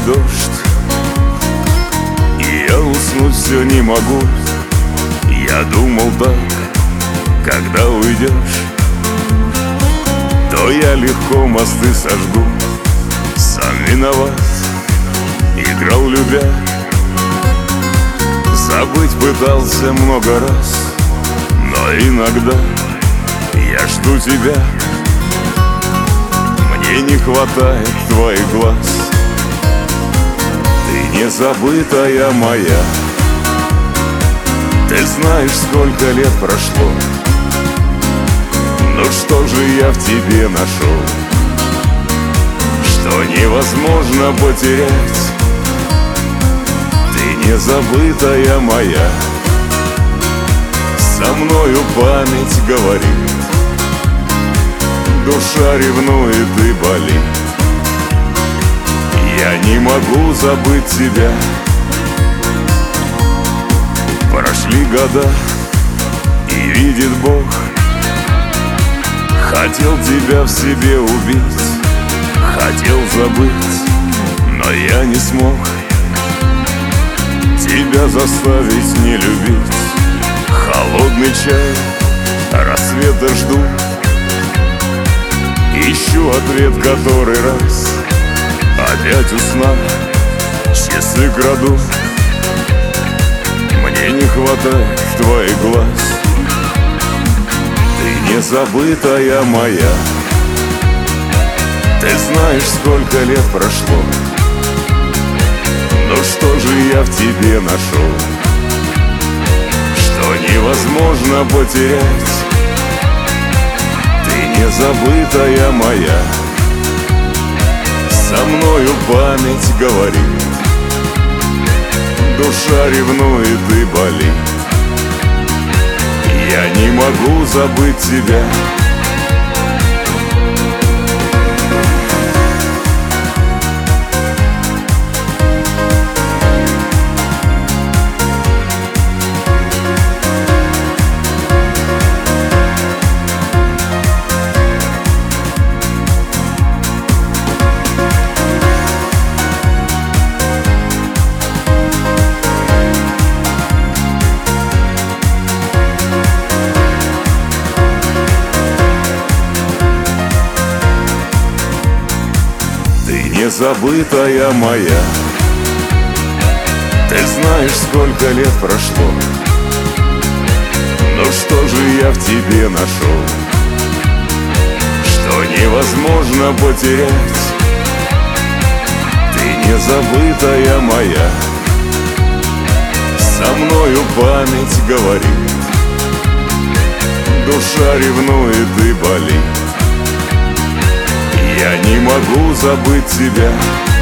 дождь, и я уснуть все не могу. Я думал так, когда уйдешь, то я легко мосты сожгу. Сам виноват, играл любя, забыть пытался много раз, но иногда я жду тебя. Мне не хватает твоих глаз, ты не забытая моя. Ты знаешь, сколько лет прошло, но что же я в тебе нашел, что невозможно потерять? Ты не забытая моя, со мною память говорит, душа ревнует и болит. Я не могу забыть тебя. Прошли года, и видит Бог, хотел тебя в себе убить, хотел забыть, но я не смог тебя заставить не любить. Холодный чай, рассвета жду, ищу ответ который раз. Опять у сна часы краду, мне не хватает твоих глаз. Ты не забытая моя, ты знаешь, сколько лет прошло, но что же я в тебе нашел, что невозможно потерять? Ты не забытая моя, со мною память говорит, душа ревнует и болит. Я не могу забыть тебя. Не забытая моя, ты знаешь, сколько лет прошло, но что же я в тебе нашел, что невозможно потерять? Ты не забытая моя, со мною память говорит, душа ревнует и болит. Я не могу забыть тебя.